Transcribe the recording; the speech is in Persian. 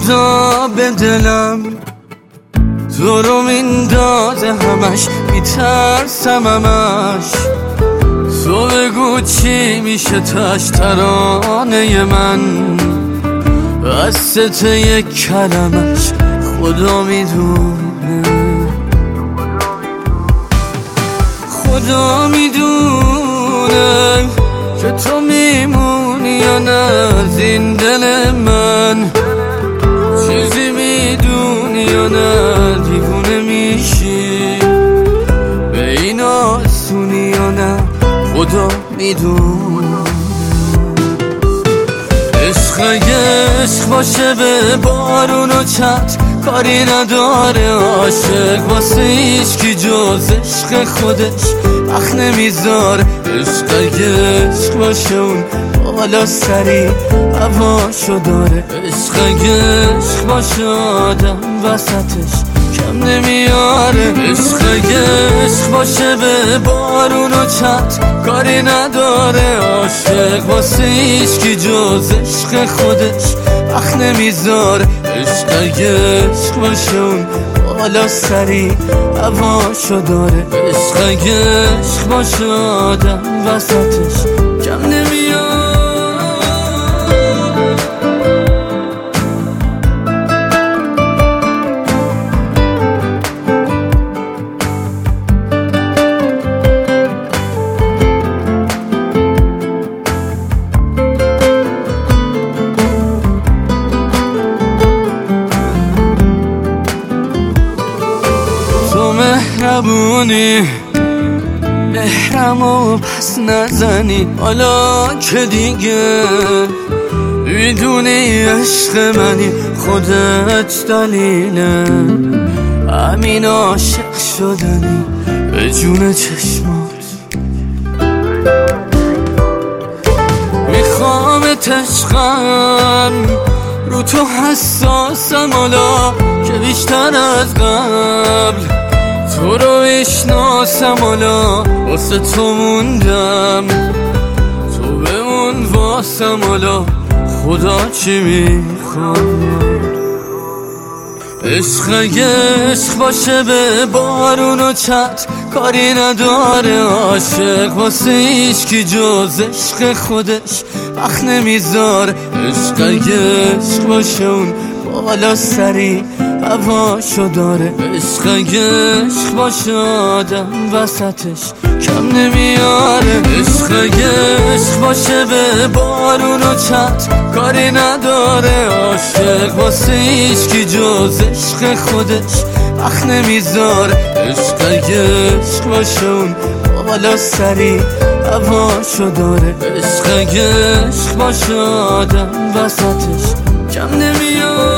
خدا به دلم تو رو میندازه همش، میترسم همش. تو بگو چی میشه تاش ترانه من، بست یک کلمش خدا میدونه. خدا میدونه که تو میمونی یا نه از این دل من، چیزی میدونی یا نه دیوونه میشی، به این آسونی یا نه خدا میدونه. عشق اگه عشق باشه به بارون و چت کاری نداره، عاشق واسه هیچکی جز عشق خودش وقت نمیذاره. عشق اگه عشق باشه اون بالا سری هواشو داره، عشق اگه عشق باشه آدم وسطش کم نمیاره. عشق اگه عشق باشه به بارون و چت کاری نداره، عاشق واسه هیچکی جز عشق خودش وقت نمیذاره. عشق اگه عشق باشه اون بالا سری هواشو داره، عشق اگه عشق باشه آدم وسطش کم نمیاره. مهربونی مهرمو پس نزنی، حالا که دیگه میدونی عشق منی، خودت دلیله همین عاشق شدنی به جون چشمات. میخوامت عشقم رو تو حساسم، حالا که بیشتر از قبل تو رو بشناسم، حالا واسه تو موندم، تو بمون واسم، حالا خدا چی میخواد. عشق اگه عشق باشه به بارون و چت کاری نداره، عاشق واسه هیچکی جز عشق خودش وقت نمیذاره. عشق اگه عشق باشه اون بالا سری هواشو داره، عشق اگه عشق باشه آدم وسطش کم نمیاره. عشق اگه عشق باشه به بارون و چت کاری نداره، عاشق واسه هیچکی جز عشق خودش وقت نمیذاره. عشق اگه عشق باشه اون بالا سری هواشو داره، عشق اگه عشق باشه آدم وسطش کم نمیاره.